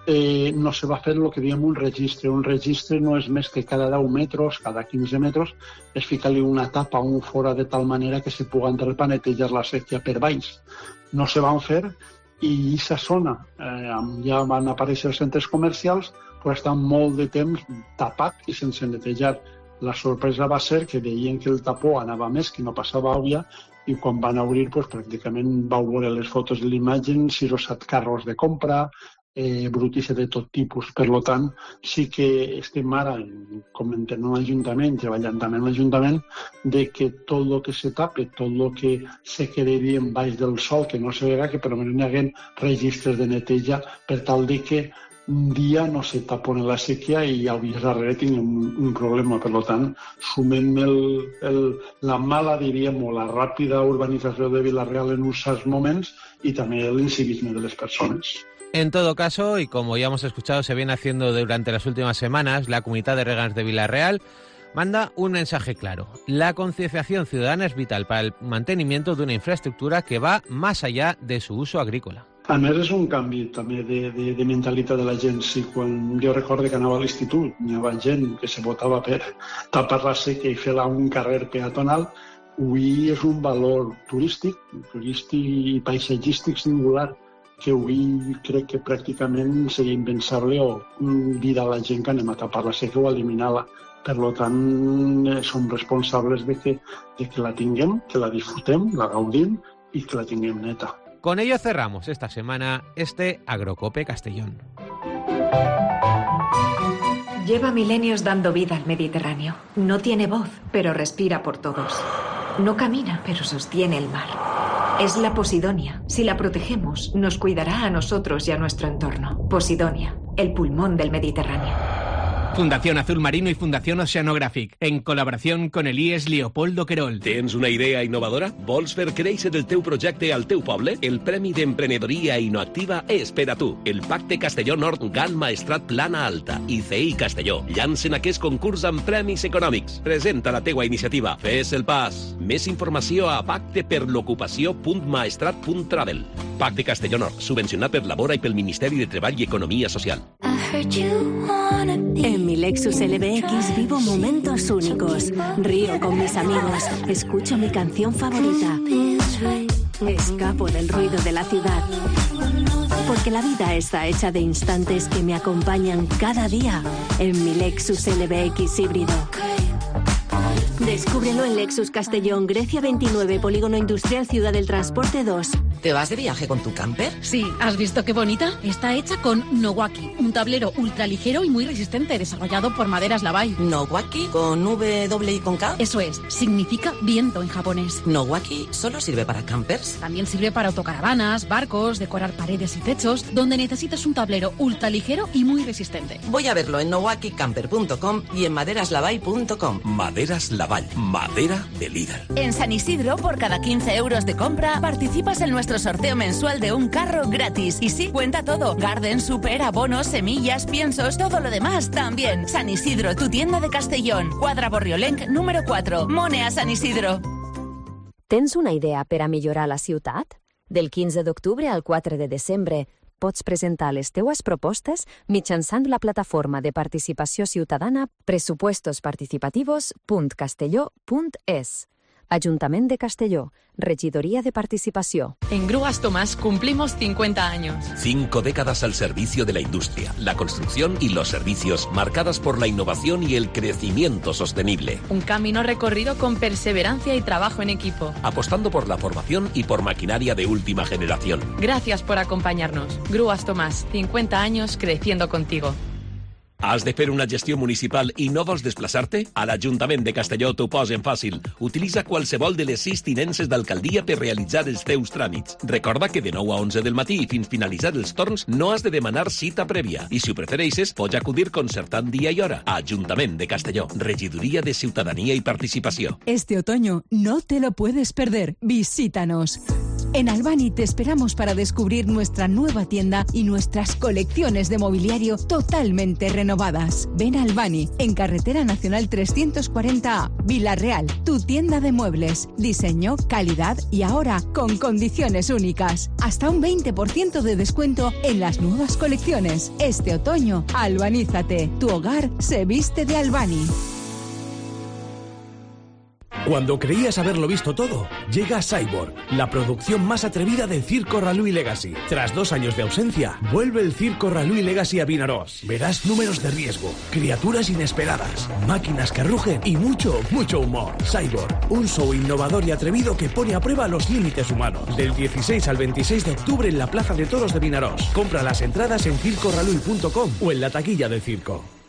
no se va fer el que diem un registre. Un registre no és més que cada 10 metres, cada 15 metres, es fica-li una tapa o un fora de tal manera que se pugui entrar per netejar la sèquia per baix. No se van fer i aquesta zona, ja van aparèixer els centres comercials, però està molt de temps tapat i sense netejar. La sorpresa va ser que veien que el tapó anava més, que no passava aigua, i quan van obrir, pràcticament vau veure les fotos de l'imatge, 6 o 7 carros de compra, brutícia de tot tipus. Per tant, sí que estem ara, comentant en l'Ajuntament, treballant també en l'Ajuntament, de que tot el que se tape, tot el que se quedi en baix del sol, que no se vega, que per almenys hi hagi registres de neteja per tal de que un dia no se tapona la sèquia i al dia darrere tinguem un problema. Per tant, sumem la mala, diríem, o la ràpida urbanització de Vila-real en uns certs moments i també l'incivisme de les persones. En todo caso, y como ya hemos escuchado, se viene haciendo durante las últimas semanas, la Comunitat de Regants de Vila-real manda un mensaje claro. La concienciación ciudadana es vital para el mantenimiento de una infraestructura que va más allá de su uso agrícola. A més, és un canvi també de mentalitat de la gent. Si quan jo recordo que anava a l'institut hi havia gent que se votava per tapar la sèquia i fer-la un carrer peatonal, avui és un valor turístic i paisatgístic singular que avui crec que pràcticament seria impensable o dir a la gent que anem a tapar la sèquia o a eliminar-la. Per tant, som responsables de que la tinguem, que la disfrutem, la gaudim i que la tinguem neta. Con ello cerramos esta semana este Agrocope Castellón. Lleva milenios dando vida al Mediterráneo. No tiene voz, pero respira por todos. No camina, pero sostiene el mar. Es la Posidonia. Si la protegemos, nos cuidará a nosotros y a nuestro entorno. Posidonia, el pulmón del Mediterráneo. Fundación Azul Marino y Fundación Oceanographic, en col·laboració con el IES Leopoldo Querol. Tens una idea innovadora? Vols fer créixer el teu projecte al teu poble? El Premi d'Emprenedoria Innoactiva és per a tu. El Pacte Castelló Nord GAN Maestrat Plana Alta i CI Castelló llancen aquest concurs amb premis econòmics. Presenta la teua iniciativa. Fes el pas. Més informació a pacteperlocupació.maestrat.travel. Pacte Castelló Nord, subvencionat per Labora i pel Ministeri de Treball i Economia Social. En mi Lexus LBX vivo momentos únicos. Río con mis amigos, escucho mi canción favorita. Escapo del ruido de la ciudad. Porque la vida está hecha de instantes que me acompañan cada día en mi Lexus LBX híbrido. Descúbrelo en Lexus Castellón, Grecia 29, Polígono Industrial Ciudad del Transporte 2. ¿Te vas de viaje con tu camper? Sí, ¿has visto qué bonita? Está hecha con Nowaki, un tablero ultraligero y muy resistente, desarrollado por Maderas Lavai. ¿Nowaki? ¿Con W y con K? Eso es, significa viento en japonés. ¿Nowaki solo sirve para campers? También sirve para autocaravanas, barcos, decorar paredes y techos, donde necesitas un tablero ultraligero y muy resistente. Voy a verlo en nowakicamper.com y en maderaslavai.com. Maderas Lavai, madera de líder. En San Isidro, por cada 15 euros de compra, participas en nuestro sorteo mensual de un carro gratis. Y sí, cuenta todo. Garden, super, abonos, semillas, piensos, todo lo demás también. San Isidro, tu tienda de Castellón. Quadra Borriolenc, número 4. Mone a San Isidro. Tens una idea per a millorar la ciutat? Del 15 d'octubre al 4 de desembre pots presentar les teues propostes mitjançant la plataforma de participació ciutadana presupuestosparticipativos.castelló.es. Ayuntament de Castelló, Regidoría de Participació. En Grúas Tomás cumplimos 50 años. 5 décadas al servicio de la industria, la construcción y los servicios, marcadas por la innovación y el crecimiento sostenible. Un camino recorrido con perseverancia y trabajo en equipo. Apostando por la formación y por maquinaria de última generación. Gracias por acompañarnos. Grúas Tomás, 50 años creciendo contigo. Has de fer una gestió municipal i no vols desplaçar-te? A l'Ajuntament de Castelló t'ho posen fàcil. Utilitza qualsevol de les 6 tinences d'alcaldia per realitzar els teus tràmits. Recorda que de 9 a 11 del matí i fins finalitzar els torns no has de demanar cita prèvia. I si ho prefereixes, pots acudir concertant dia i hora. Ajuntament de Castelló, Regidoria de Ciudadanía y Participació. Este otoño no te lo puedes perder. Visítanos. En Albany te esperamos para descubrir nuestra nueva tienda y nuestras colecciones de mobiliario totalmente renovadas. Ven a Albany, en Carretera Nacional 340A, Vila-real, tu tienda de muebles. Diseño, calidad y ahora con condiciones únicas. Hasta un 20% de descuento en las nuevas colecciones. Este otoño, albanízate. Tu hogar se viste de Albany. Cuando creías haberlo visto todo, llega Cyborg, la producción más atrevida del Circo Rallui Legacy. Tras 2 años de ausencia, vuelve el Circo Rallui Legacy a Vinaròs. Verás números de riesgo, criaturas inesperadas, máquinas que rugen y mucho, mucho humor. Cyborg, un show innovador y atrevido que pone a prueba los límites humanos. Del 16 al 26 de octubre en la Plaza de Toros de Vinaròs. Compra las entradas en circorrallui.com o en la taquilla del circo.